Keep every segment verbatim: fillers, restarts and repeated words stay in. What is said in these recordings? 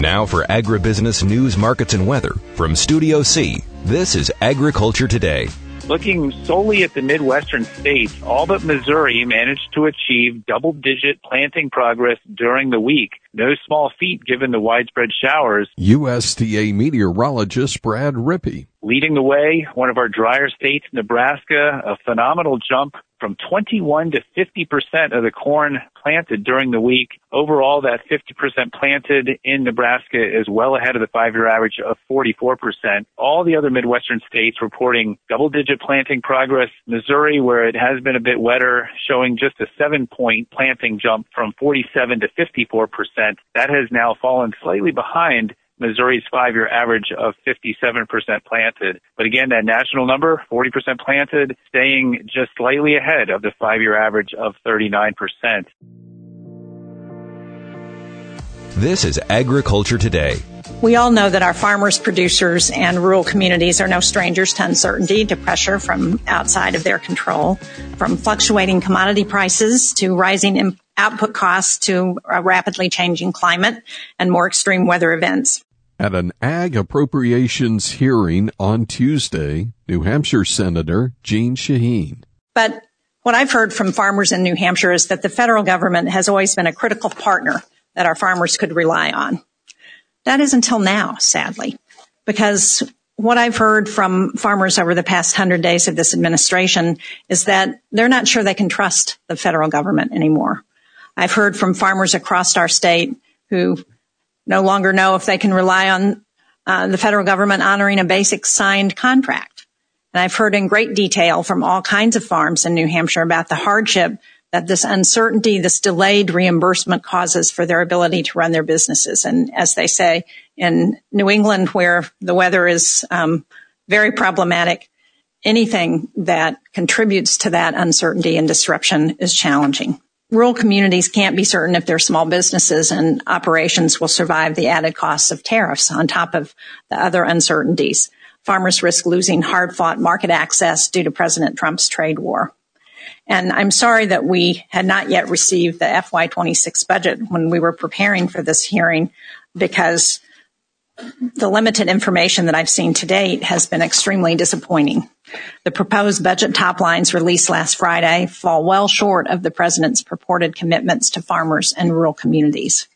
Now for agribusiness news, markets, and weather from Studio C, this is Agriculture Today. Looking solely at the Midwestern states, all but Missouri managed to achieve double-digit planting progress during the week. No small feat given the widespread showers. U S D A meteorologist Brad Rippey. Leading the way, one of our drier states, Nebraska, a phenomenal jump from twenty-one to fifty percent of the corn planted during the week. Overall, that fifty percent planted in Nebraska is well ahead of the five-year average of forty-four percent. All the other Midwestern states reporting double-digit planting progress. Missouri, where it has been a bit wetter, showing just a seven-point planting jump from forty-seven to fifty-four percent. That has now fallen slightly behind Missouri's five-year average of fifty-seven percent planted. But again, that national number, forty percent planted, staying just slightly ahead of the five-year average of thirty-nine percent. This is Agriculture Today. We all know that our farmers, producers, and rural communities are no strangers to uncertainty, to pressure from outside of their control, from fluctuating commodity prices to rising in- output costs to a rapidly changing climate and more extreme weather events. At an ag appropriations hearing on Tuesday, New Hampshire Senator Jeanne Shaheen. But what I've heard from farmers in New Hampshire is that the federal government has always been a critical partner that our farmers could rely on. That is until now, sadly, because what I've heard from farmers over the past hundred days of this administration is that they're not sure they can trust the federal government anymore. I've heard from farmers across our state who no longer know if they can rely on uh, the federal government honoring a basic signed contract. And I've heard in great detail from all kinds of farms in New Hampshire about the hardship that this uncertainty, this delayed reimbursement causes for their ability to run their businesses. And as they say, in New England, where the weather is um, very problematic, anything that contributes to that uncertainty and disruption is challenging. Rural communities can't be certain if their small businesses and operations will survive the added costs of tariffs on top of the other uncertainties. Farmers risk losing hard-fought market access due to President Trump's trade war. And I'm sorry that we had not yet received the F Y twenty-six budget when we were preparing for this hearing, because the limited information that I've seen to date has been extremely disappointing. The proposed budget top lines released last Friday fall well short of the president's purported commitments to farmers and rural communities.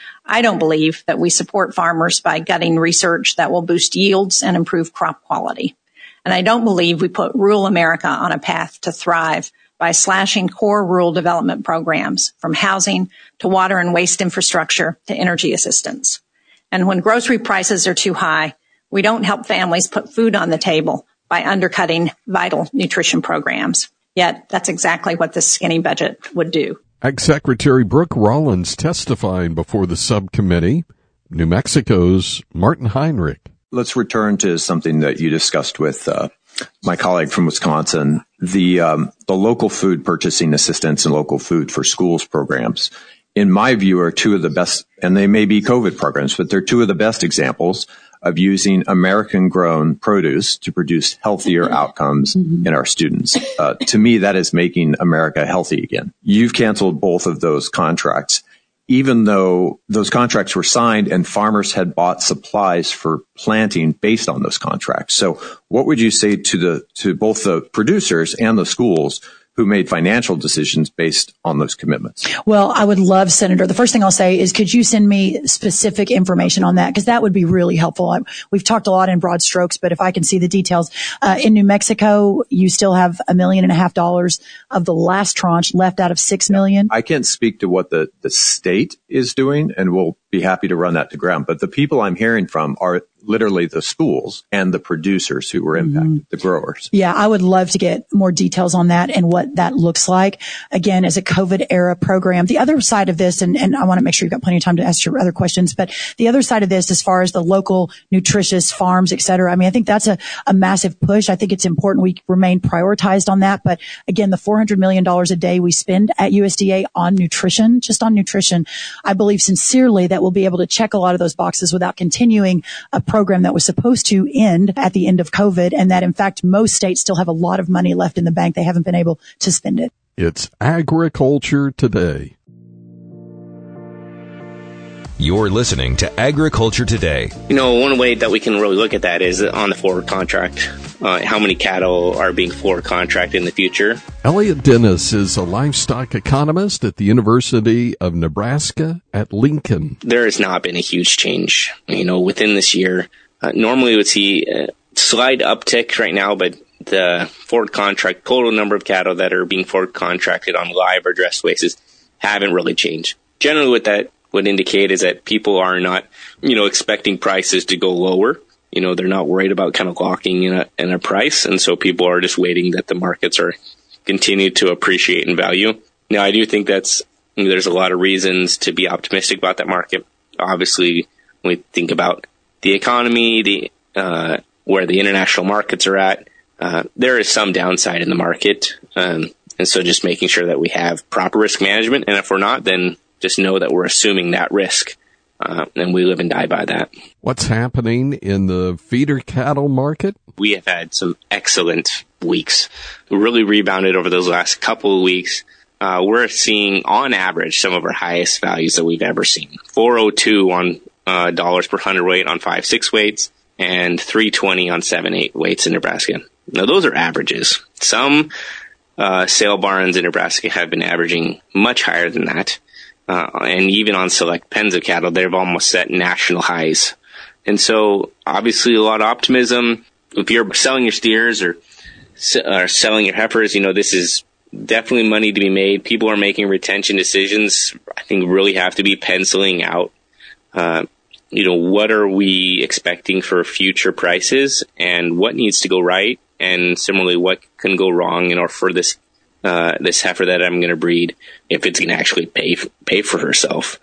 I don't believe that we support farmers by gutting research that will boost yields and improve crop quality. And I don't believe we put rural America on a path to thrive by slashing core rural development programs, from housing to water and waste infrastructure to energy assistance. And when grocery prices are too high, we don't help families put food on the table by undercutting vital nutrition programs. Yet that's exactly what this skinny budget would do. Ag Secretary Brooke Rollins testifying before the subcommittee. New Mexico's Martin Heinrich. Let's return to something that you discussed with uh, my colleague from Wisconsin, the um, the local food purchasing assistance and local food for schools programs. In my view, are two of the best, and they may be COVID programs, but they're two of the best examples of using American-grown produce to produce healthier outcomes mm-hmm. in our students. Uh, to me, that is making America healthy again. You've canceled both of those contracts, even though those contracts were signed and farmers had bought supplies for planting based on those contracts. So what would you say to the to both the producers and the schools who made financial decisions based on those commitments? Well, I would love, Senator. The first thing I'll say is, could you send me specific information on that? Because that would be really helpful. I, we've talked a lot in broad strokes, but if I can see the details. Uh, in New Mexico, you still have a million and a half dollars of the last tranche left out of six million. I can't speak to what the, the state is doing, and we'll be happy to run that to ground. But the people I'm hearing from are literally the schools and the producers who were impacted, mm-hmm. the growers. Yeah, I would love to get more details on that and what that looks like. Again, as a COVID era program, the other side of this, and, and I want to make sure you've got plenty of time to ask your other questions, but the other side of this, as far as the local nutritious farms, et cetera, I mean, I think that's a, a massive push. I think it's important we remain prioritized on that. But again, the four hundred million dollars a day we spend at U S D A on nutrition, just on nutrition, I believe sincerely that we'll be able to check a lot of those boxes without continuing a program that was supposed to end at the end of COVID, and that in fact most states still have a lot of money left in the bank. They haven't been able to spend it. It's Agriculture Today. You're listening to Agriculture Today. You know, one way that we can really look at that is on the forward contract. Uh, how many cattle are being forward contracted in the future? Elliot Dennis is a livestock economist at the University of Nebraska at Lincoln. There has not been a huge change, you know, within this year. Uh, normally we would see a slight uptick right now, but the forward contract, total number of cattle that are being forward contracted on live or dressed basis haven't really changed. Generally what that would indicate is that people are not, you know, expecting prices to go lower. You know, they're not worried about kind of locking in a, in a price. And so people are just waiting that the markets are continue to appreciate in value. Now, I do think that's, you know, there's a lot of reasons to be optimistic about that market. Obviously, when we think about the economy, the, uh, where the international markets are at, uh, there is some downside in the market. Um, and so just making sure that we have proper risk management. And if we're not, then just know that we're assuming that risk, uh, and we live and die by that. What's happening in the feeder cattle market? We have had some excellent weeks. We really rebounded over those last couple of weeks. Uh, we're seeing, on average, some of our highest values that we've ever seen. four oh two on uh, dollars per hundredweight on five six weights and three twenty on seven eight weights in Nebraska. Now, those are averages. Some uh, sale barns in Nebraska have been averaging much higher than that. Uh, and even on select pens of cattle, they've almost set national highs. And so, obviously, a lot of optimism. If you're selling your steers or, or selling your heifers, you know, this is definitely money to be made. People are making retention decisions. I think really have to be penciling out, uh, you know, what are we expecting for future prices and what needs to go right? And similarly, what can go wrong in order for this Uh, this heifer that I'm going to breed, if it's going to actually pay pay for herself.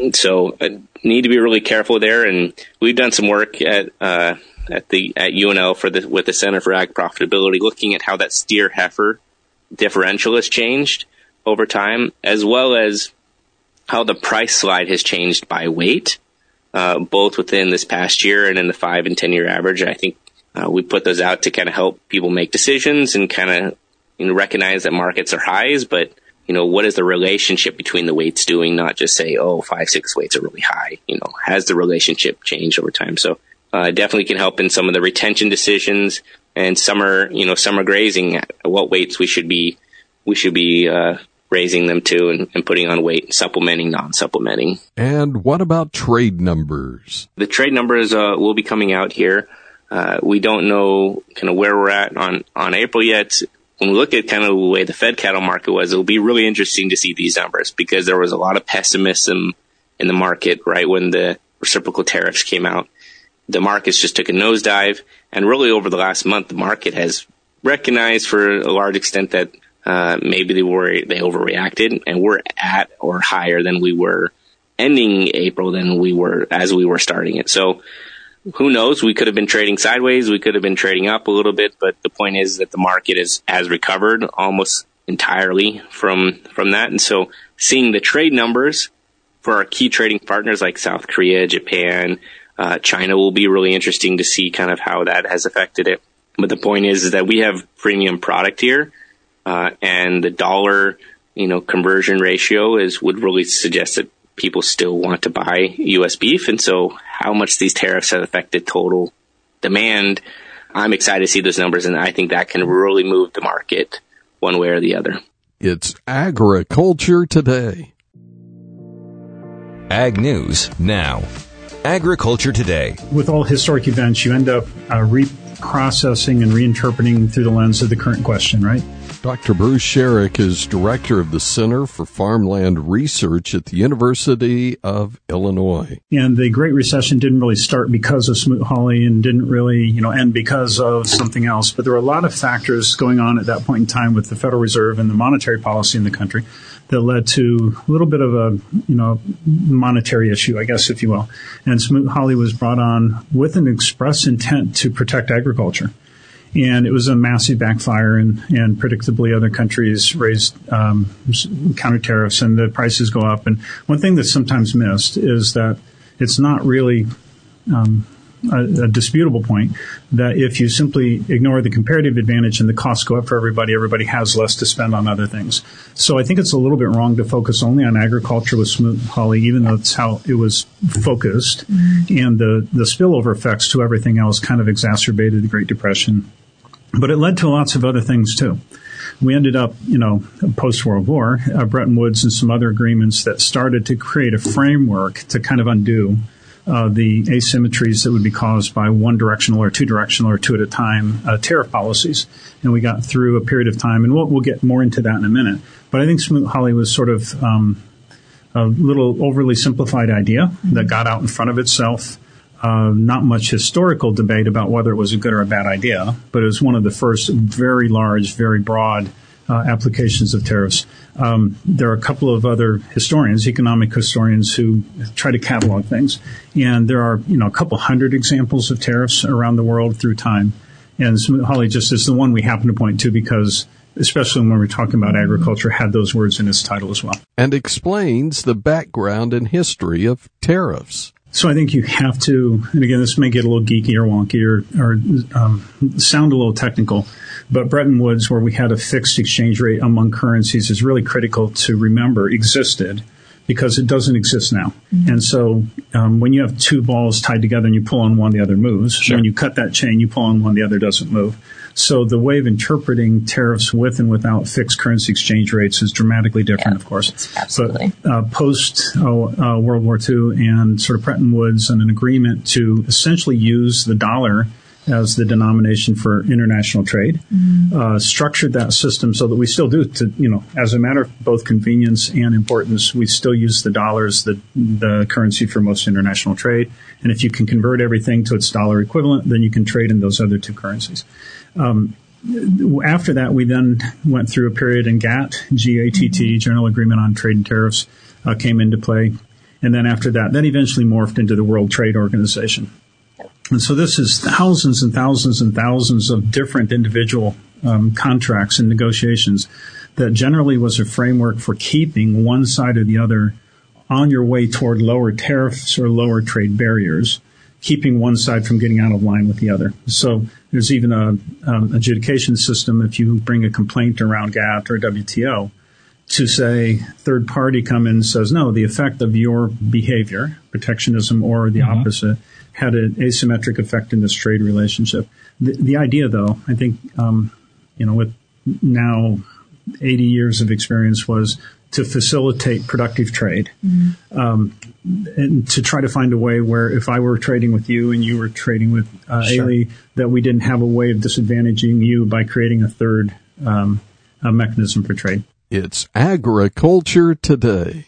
So I need to be really careful there. And we've done some work at uh, at the at U N L for the with the Center for Ag Profitability, looking at how that steer heifer differential has changed over time, as well as how the price slide has changed by weight, uh, both within this past year and in the five and ten year average. I think uh, we put those out to kind of help people make decisions and kind of, you know, recognize that markets are highs, but, you know, what is the relationship between the weights doing? Not just say, oh, five, six weights are really high. You know, has the relationship changed over time? So, uh, definitely can help in some of the retention decisions and summer, you know, summer grazing, what weights we should be, we should be, uh, raising them to and, and putting on weight, supplementing, non-supplementing. And what about trade numbers? The trade numbers, uh, will be coming out here. Uh, we don't know kind of where we're at on, on April yet. When we look at kind of the way the fed cattle market was, it'll be really interesting to see these numbers because there was a lot of pessimism in the market right when the reciprocal tariffs came out. The markets just took a nosedive, and really over the last month, the market has recognized for a large extent that uh, maybe they were they overreacted, and we're at or higher than we were ending April than we were as we were starting it. So who knows? We could have been trading sideways. We could have been trading up a little bit, but the point is that the market is, has recovered almost entirely from, from that. And so seeing the trade numbers for our key trading partners like South Korea, Japan, uh, China will be really interesting to see kind of how that has affected it. But the point is, is that we have premium product here, uh, and the dollar, you know, conversion ratio is, would really suggest that people still want to buy U S beef. And so how much these tariffs have affected total demand, I'm excited to see those numbers. And I think that can really move the market one way or the other. It's Agriculture Today. Ag News Now. Agriculture Today. With all historic events, you end up uh, reprocessing and reinterpreting through the lens of the current question, right? Doctor Bruce Sherrick is director of the Center for Farmland Research at the University of Illinois. And the Great Recession didn't really start because of Smoot-Hawley and didn't really, you know, end because of something else. But there were a lot of factors going on at that point in time with the Federal Reserve and the monetary policy in the country that led to a little bit of a, you know, monetary issue, I guess, if you will. And Smoot-Hawley was brought on with an express intent to protect agriculture. And it was a massive backfire, and, and predictably other countries raised um, counter tariffs and the prices go up. And one thing that's sometimes missed is that it's not really um, a, a disputable point that if you simply ignore the comparative advantage and the costs go up for everybody, everybody has less to spend on other things. So I think it's a little bit wrong to focus only on agriculture with Smoot-Hawley, even though it's how it was focused. Mm-hmm. And the, the spillover effects to everything else kind of exacerbated the Great Depression. But it led to lots of other things, too. We ended up, you know, post-World War, uh, Bretton Woods and some other agreements that started to create a framework to kind of undo uh, the asymmetries that would be caused by one-directional or two-directional or two-at-a-time uh, tariff policies. And we got through a period of time, and we'll, we'll get more into that in a minute. But I think Smoot-Hawley was sort of um, a little overly simplified idea that got out in front of itself. Uh, not much historical debate about whether it was a good or a bad idea, but it was one of the first very large, very broad uh, applications of tariffs. Um, there are a couple of other historians, economic historians, who try to catalog things, and there are, you know, a couple hundred examples of tariffs around the world through time. And Smoot-Hawley just is the one we happen to point to because, especially when we're talking about agriculture, had those words in its title as well. And explains the background and history of tariffs. So I think you have to, and again, this may get a little geeky or wonky or, or um, sound a little technical, but Bretton Woods, where we had a fixed exchange rate among currencies, is really critical to remember existed because it doesn't exist now. Mm-hmm. And so um, when you have two balls tied together and you pull on one, the other moves. Sure. When you cut that chain, you pull on one, the other doesn't move. So the way of interpreting tariffs with and without fixed currency exchange rates is dramatically different, yeah, of course. Absolutely. But uh, post uh, uh, World War Two and sort of Bretton Woods and an agreement to essentially use the dollar as the denomination for international trade, mm-hmm. uh, structured that system so that we still do, to, you know, as a matter of both convenience and importance, we still use the dollar as the, the currency for most international trade. And if you can convert everything to its dollar equivalent, then you can trade in those other two currencies. Um, after that, we then went through a period in GATT, G A T T, mm-hmm. General Agreement on Trade and Tariffs, uh, came into play. And then after that, that eventually morphed into the World Trade Organization. And so this is thousands and thousands and thousands of different individual um, contracts and negotiations that generally was a framework for keeping one side or the other on your way toward lower tariffs or lower trade barriers, keeping one side from getting out of line with the other. So there's even a um, adjudication system if you bring a complaint around GATT or W T O to say third party come in and says, no, the effect of your behavior, protectionism or the mm-hmm. opposite, had an asymmetric effect in this trade relationship. The, the idea, though, I think, um, you know, with now eighty years of experience was to facilitate productive trade, mm-hmm. um, and to try to find a way where if I were trading with you and you were trading with uh, sure. Ailey, that we didn't have a way of disadvantaging you by creating a third um, a mechanism for trade. It's Agriculture Today.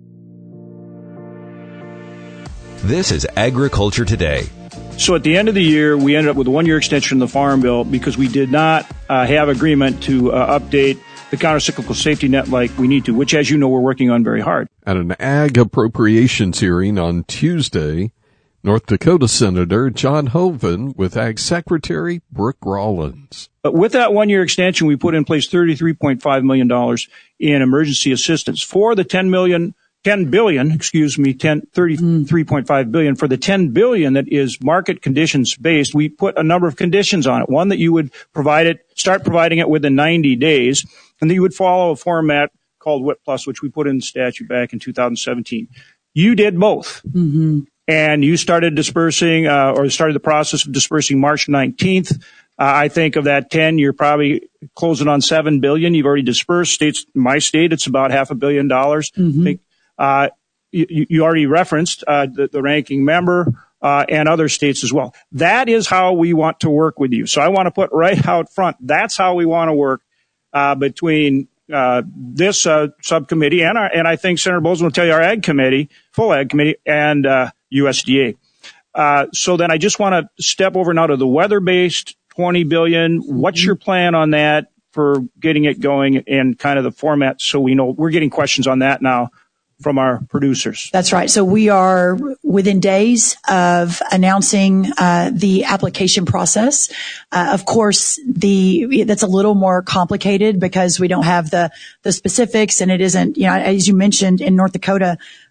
This is Agriculture Today. So at the end of the year, we ended up with a one-year extension of the Farm Bill because we did not uh, have agreement to uh, update the countercyclical safety net like we need to, which, as you know, we're working on very hard. At an ag appropriations hearing on Tuesday, North Dakota Senator John Hoeven with Ag Secretary Brooke Rollins. But with that one-year extension, we put in place thirty-three point five million dollars in emergency assistance for the ten million, ten billion, excuse me, ten, thirty-three point five billion. For the ten billion that is market conditions based, we put a number of conditions on it. One, that you would provide it, start providing it within ninety days, and that you would follow a format called WHIP Plus, which we put in the statute back in two thousand seventeen. You did both. Mm-hmm. And you started dispersing, uh, or started the process of dispersing March nineteenth. Uh, I think of that ten, you're probably closing on seven billion. You've already dispersed. States, my state, it's about half a billion dollars. Mm-hmm. I think, uh, you, you already referenced, uh, the, the ranking member, uh, and other states as well. That is how we want to work with you. So I want to put right out front, that's how we want to work, uh, between, uh, this, uh, subcommittee and our, and I think Senator Bozeman will tell you our ag committee, full ag committee, and, uh, U S D A. Uh, so then I just want to step over now to the weather-based twenty billion. What's your plan on that for getting it going and kind of the format so we know? We're getting questions on that now from our producers. That's right. So we are within days of announcing uh, the application process. Uh, of course, the that's a little more complicated because we don't have the the specifics, and it isn't, you know, as you mentioned, in North Dakota,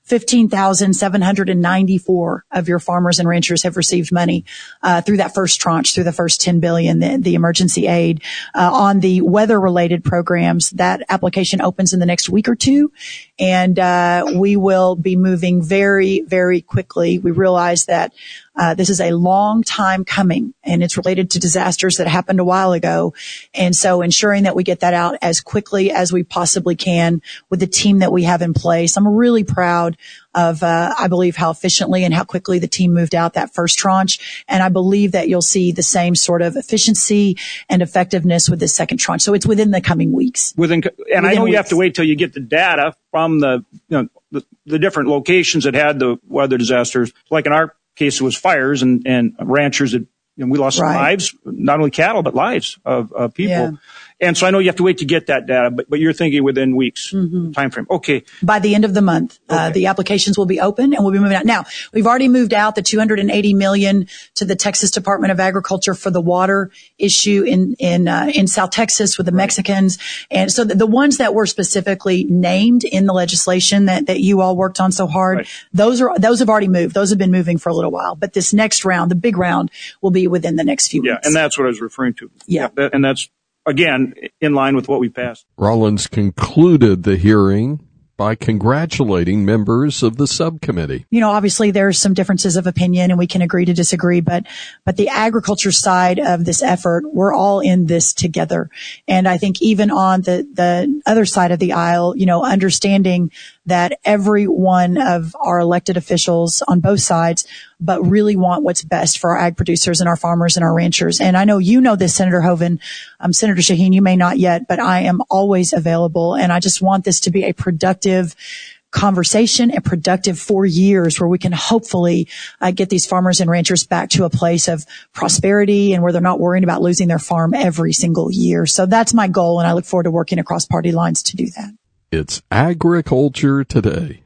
fifteen thousand seven hundred ninety-four of your farmers and ranchers have received money uh, through that first tranche, through the first ten billion dollars, the, the emergency aid. Uh, on the weather-related programs, that application opens in the next week or two, and uh, we will be moving very, very quickly. We realize that Uh, this is a long time coming, and it's related to disasters that happened a while ago. And so ensuring that we get that out as quickly as we possibly can with the team that we have in place. I'm really proud of, uh, I believe, how efficiently and how quickly the team moved out that first tranche. And I believe that you'll see the same sort of efficiency and effectiveness with this second tranche. So it's within the coming weeks. Within, and within I know weeks. You have to wait till you get the data from the, you know, the, the different locations that had the weather disasters. Like in our case, it was fires and, and ranchers that, you know, we lost right. lives, not only cattle, but lives of, of people. Yeah. And so I know you have to wait to get that data, but, but you're thinking within weeks mm-hmm. time frame. Okay. By the end of the month, okay. uh, the applications will be open and we'll be moving out. Now, we've already moved out the two hundred eighty million dollars to the Texas Department of Agriculture for the water issue in, in, uh, in South Texas with the right. Mexicans. And so the, the ones that were specifically named in the legislation that, that you all worked on so hard, right. those are, those have already moved. Those have been moving for a little while, but this next round, the big round, will be within the next few yeah, weeks. And that's what I was referring to. Yeah. yeah and that's, again, in line with what we passed. Rollins concluded the hearing by congratulating members of the subcommittee. You know, obviously there's some differences of opinion and we can agree to disagree, but, but the agriculture side of this effort, we're all in this together. And I think even on the, the other side of the aisle, you know, understanding that every one of our elected officials on both sides, but really want what's best for our ag producers and our farmers and our ranchers. And I know you know this, Senator Hoeven. Um, Senator Shaheen, you may not yet, but I am always available. And I just want this to be a productive conversation, a productive four years where we can hopefully uh, get these farmers and ranchers back to a place of prosperity and where they're not worrying about losing their farm every single year. So that's my goal, and I look forward to working across party lines to do that. It's Agriculture Today.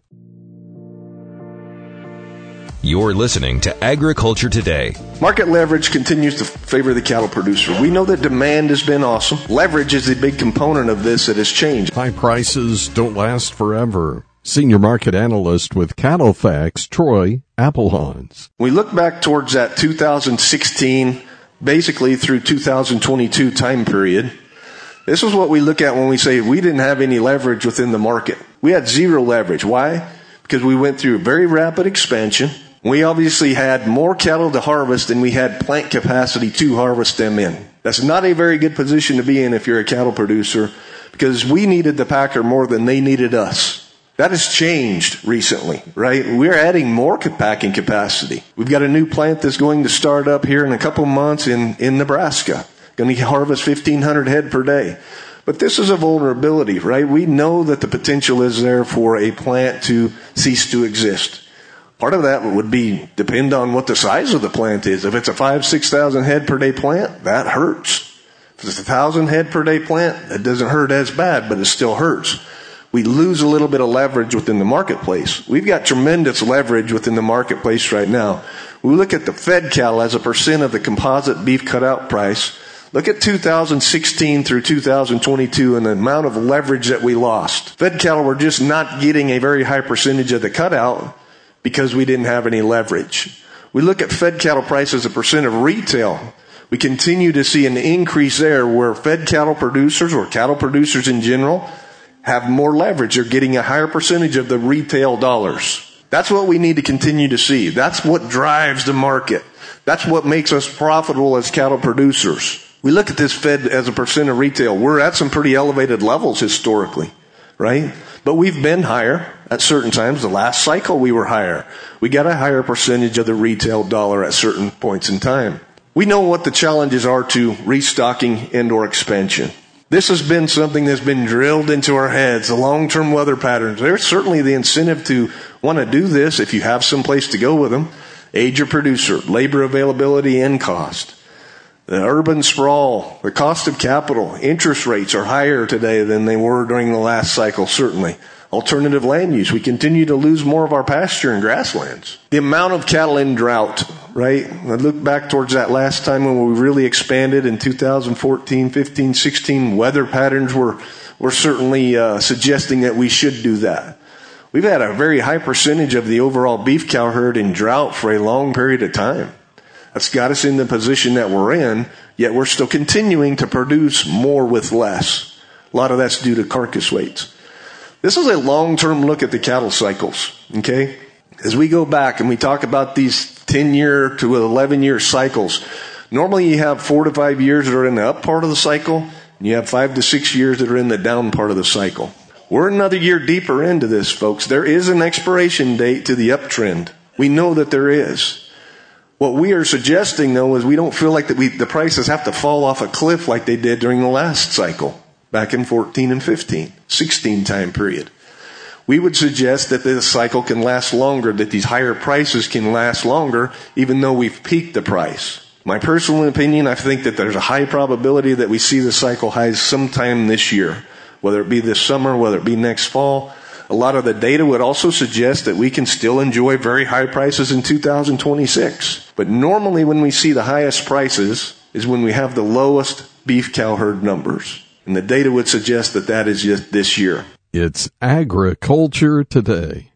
You're listening to Agriculture Today. Market leverage continues to favor the cattle producer. We know that demand has been awesome. Leverage is the big component of this that has changed. High prices don't last forever. Senior market analyst with Cattle Facts, Troy Applehans. We look back towards that two thousand sixteen, basically through two thousand twenty-two time period. This is what we look at when we say we didn't have any leverage within the market. We had zero leverage. Why? Because we went through very rapid expansion. We obviously had more cattle to harvest than we had plant capacity to harvest them in. That's not a very good position to be in if you're a cattle producer, because we needed the packer more than they needed us. That has changed recently, right? We're adding more packing capacity. We've got a new plant that's going to start up here in a couple months in, in Nebraska. Going to harvest fifteen hundred head per day. But this is a vulnerability, right? We know that the potential is there for a plant to cease to exist. Part of that would be depend on what the size of the plant is. If it's a five, six thousand head per day plant, that hurts. If it's a thousand head per day plant, it doesn't hurt as bad, but it still hurts. We lose a little bit of leverage within the marketplace. We've got tremendous leverage within the marketplace right now. We look at the fed cattle as a percent of the composite beef cutout price. Look at two thousand sixteen through two thousand twenty-two and the amount of leverage that we lost. Fed cattle were just not getting a very high percentage of the cutout because we didn't have any leverage. We look at fed cattle price as a percent of retail. We continue to see an increase there where fed cattle producers or cattle producers in general have more leverage. They're getting a higher percentage of the retail dollars. That's what we need to continue to see. That's what drives the market. That's what makes us profitable as cattle producers. We look at this fed as a percent of retail. We're at some pretty elevated levels historically, right? But we've been higher at certain times. The last cycle we were higher. We got a higher percentage of the retail dollar at certain points in time. We know what the challenges are to restocking and or expansion. This has been something that's been drilled into our heads, the long-term weather patterns. There's certainly the incentive to want to do this if you have some place to go with them. Age of producer, labor availability and cost. The urban sprawl, the cost of capital, interest rates are higher today than they were during the last cycle, certainly. Alternative land use. We continue to lose more of our pasture and grasslands. The amount of cattle in drought, right? I look back towards that last time when we really expanded in two thousand fourteen, fifteen, sixteen. Weather patterns were, were certainly uh, suggesting that we should do that. We've had a very high percentage of the overall beef cow herd in drought for a long period of time. That's got us in the position that we're in, yet we're still continuing to produce more with less. A lot of that's due to carcass weights. This is a long-term look at the cattle cycles, okay? As we go back and we talk about these ten-year to eleven-year cycles, normally you have four to five years that are in the up part of the cycle, and you have five to six years that are in the down part of the cycle. We're another year deeper into this, folks. There is an expiration date to the uptrend. We know that there is. What we are suggesting, though, is we don't feel like that we, the prices have to fall off a cliff like they did during the last cycle, back in fourteen and fifteen, sixteen time period. We would suggest that this cycle can last longer, that these higher prices can last longer, even though we've peaked the price. My personal opinion, I think that there's a high probability that we see the cycle highs sometime this year, whether it be this summer, whether it be next fall. A lot of the data would also suggest that we can still enjoy very high prices in two thousand twenty-six. But normally when we see the highest prices is when we have the lowest beef cow herd numbers. And the data would suggest that that is just this year. It's Agriculture Today.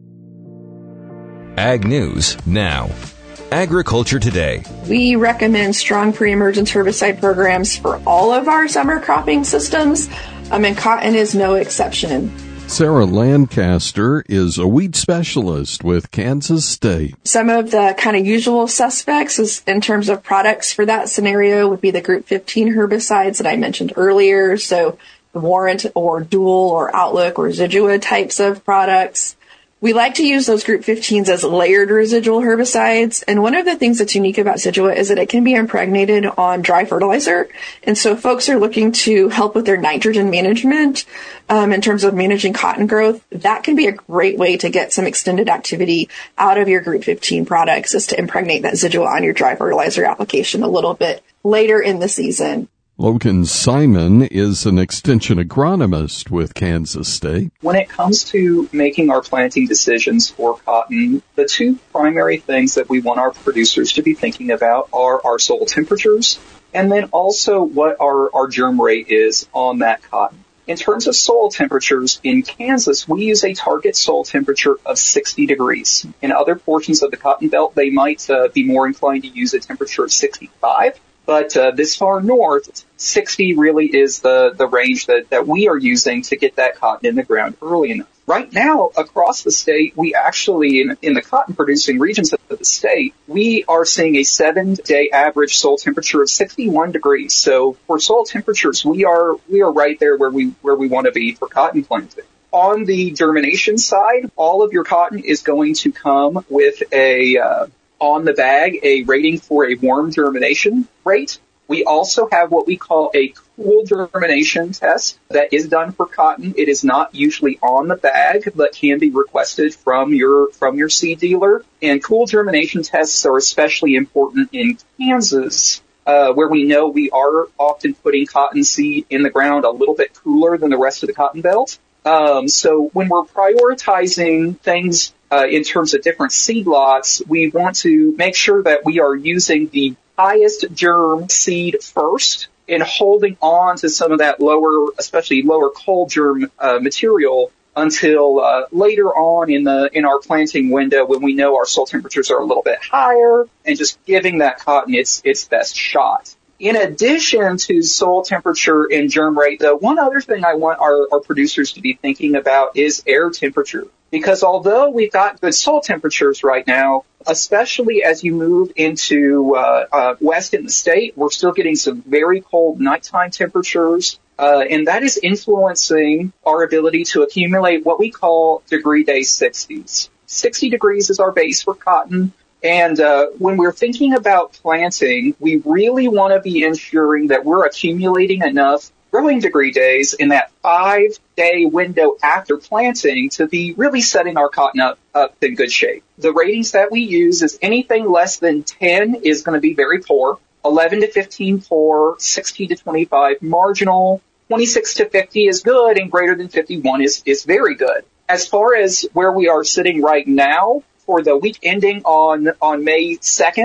Ag News Now. Agriculture Today. We recommend strong pre-emergence herbicide programs for all of our summer cropping systems, um, and cotton is no exception. Sarah Lancaster is a weed specialist with Kansas State. Some of the kind of usual suspects is, in terms of products for that scenario would be the Group fifteen herbicides that I mentioned earlier. So the Warrant or Dual or Outlook or Zidua types of products. We like to use those Group fifteens as layered residual herbicides. And one of the things that's unique about Zidua is that it can be impregnated on dry fertilizer. And so folks are looking to help with their nitrogen management um, in terms of managing cotton growth. That can be a great way to get some extended activity out of your Group fifteen products, is to impregnate that Zidua on your dry fertilizer application a little bit later in the season. Logan Simon is an extension agronomist with Kansas State. When it comes to making our planting decisions for cotton, the two primary things that we want our producers to be thinking about are our soil temperatures and then also what our, our germ rate is on that cotton. In terms of soil temperatures, in Kansas, we use a target soil temperature of sixty degrees. In other portions of the cotton belt, they might uh, be more inclined to use a temperature of sixty-five. But uh, this far north, sixty really is the, the range that, that we are using to get that cotton in the ground early enough. Right now, across the state, we actually, in, in the cotton-producing regions of the state, we are seeing a seven-day average soil temperature of sixty-one degrees. So for soil temperatures, we are we are right there where we where we want to be for cotton planting. On the germination side, all of your cotton is going to come with a uh, on the bag a rating for a warm germination rate. We also have what we call a cool germination test that is done for cotton. It is not usually on the bag, but can be requested from your from your seed dealer. And cool germination tests are especially important in Kansas, uh, where we know we are often putting cotton seed in the ground a little bit cooler than the rest of the cotton belt. Um, so when we're prioritizing things uh, in terms of different seed lots, we want to make sure that we are using the highest germ seed first and holding on to some of that lower, especially lower cold germ uh, material until uh, later on in the in our planting window when we know our soil temperatures are a little bit higher, and just giving that cotton its its best shot. In addition to soil temperature and germ rate, though, one other thing I want our, our producers to be thinking about is air temperature. Because although we've got good soil temperatures right now, especially as you move into uh, uh, west in the state, we're still getting some very cold nighttime temperatures. Uh, and that is influencing our ability to accumulate what we call degree day sixties. sixty degrees is our base for cotton. And uh, when we're thinking about planting, we really want to be ensuring that we're accumulating enough growing degree days in that five-day window after planting to be really setting our cotton up, up in good shape. The ratings that we use is anything less than ten is going to be very poor, eleven to fifteen poor, sixteen to twenty-five marginal, twenty-six to fifty is good, and greater than fifty-one is, is very good. As far as where we are sitting right now, for the week ending on, on May second,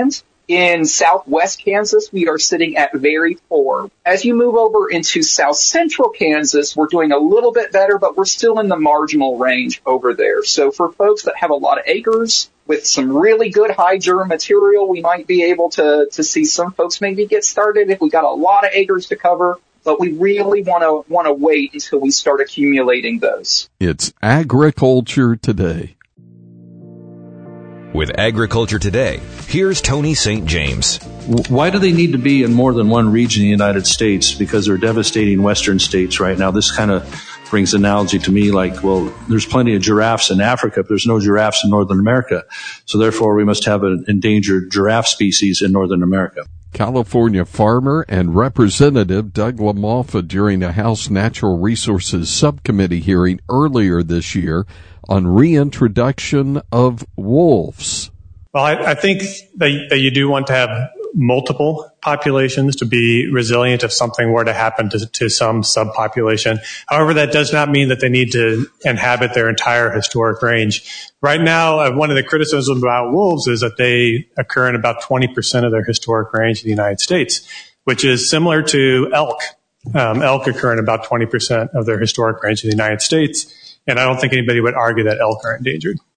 In southwest Kansas, we are sitting at very poor. As you move over into south central Kansas, we're doing a little bit better, but we're still in the marginal range over there. So for folks that have a lot of acres with some really good high germ material, we might be able to, to see some folks maybe get started if we got a lot of acres to cover. But we really want to want to wait until we start accumulating those. It's Agriculture Today. With Agriculture Today, here's Tony Saint James. Why do they need to be in more than one region in the United States? Because they're devastating western states right now. This kind of brings analogy to me like, well, there's plenty of giraffes in Africa, but there's no giraffes in Northern America. So therefore, we must have an endangered giraffe species in Northern America. California farmer and Representative Doug LaMalfa during a House Natural Resources Subcommittee hearing earlier this year on reintroduction of wolves. Well, I, I think that, that you do want to have multiple populations to be resilient if something were to happen to, to some subpopulation. However, that does not mean that they need to inhabit their entire historic range. Right now, uh, one of the criticisms about wolves is that they occur in about twenty percent of their historic range in the United States, which is similar to elk. Um, elk occur in about twenty percent of their historic range in the United States. And I don't think anybody would argue that elk are endangered.